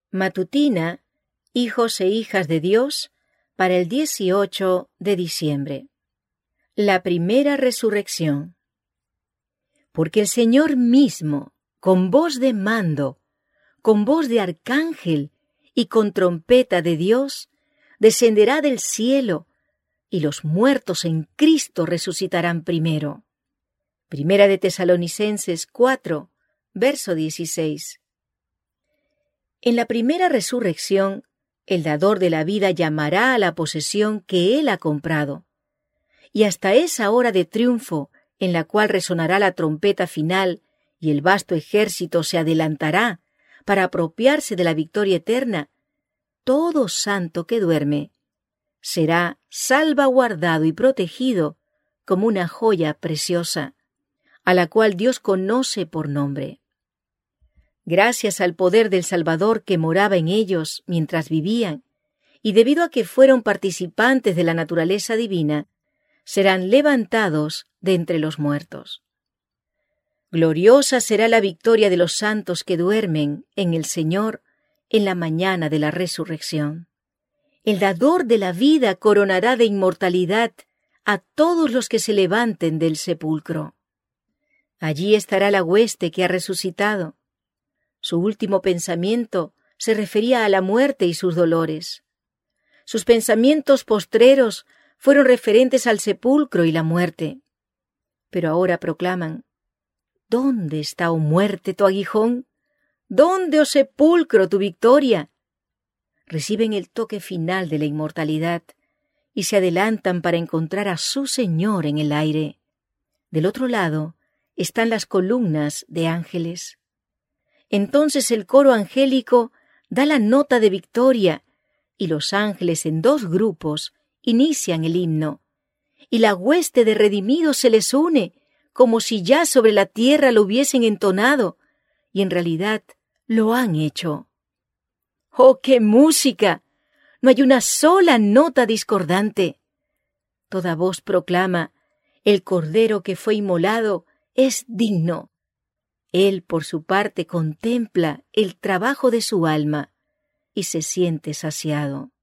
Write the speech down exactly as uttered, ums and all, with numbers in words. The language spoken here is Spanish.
Matutina, hijos e hijas de Dios, para el dieciocho de diciembre. La primera resurrección. Porque el Señor mismo, con voz de mando, con voz de arcángel y con trompeta de Dios, descenderá del cielo, y los muertos en Cristo resucitarán primero. Primera de Tesalonicenses cuatro, verso dieciséis. En la primera resurrección, el dador de la vida llamará a la posesión que Él ha comprado. Y hasta esa hora de triunfo, en la cual resonará la trompeta final y el vasto ejército se adelantará para apropiarse de la victoria eterna, todo santo que duerme será salvaguardado y protegido como una joya preciosa, a la cual Dios conoce por nombre. Gracias al poder del Salvador que moraba en ellos mientras vivían, y debido a que fueron participantes de la naturaleza divina, serán levantados de entre los muertos. Gloriosa será la victoria de los santos que duermen en el Señor en la mañana de la resurrección. El dador de la vida coronará de inmortalidad a todos los que se levanten del sepulcro. Allí estará la hueste que ha resucitado. Su último pensamiento se refería a la muerte y sus dolores. Sus pensamientos postreros fueron referentes al sepulcro y la muerte. Pero ahora proclaman: ¿dónde está, oh muerte, tu aguijón? ¿Dónde, oh sepulcro, tu victoria? Reciben el toque final de la inmortalidad y se adelantan para encontrar a su Señor en el aire. Del otro lado están las columnas de ángeles. Entonces el coro angélico da la nota de victoria y los ángeles en dos grupos inician el himno, y la hueste de redimidos se les une como si ya sobre la tierra lo hubiesen entonado, y en realidad lo han hecho. ¡Oh, qué música! No hay una sola nota discordante. Toda voz proclama: el Cordero que fue inmolado es digno. Él, por su parte, contempla el trabajo de su alma y se siente saciado.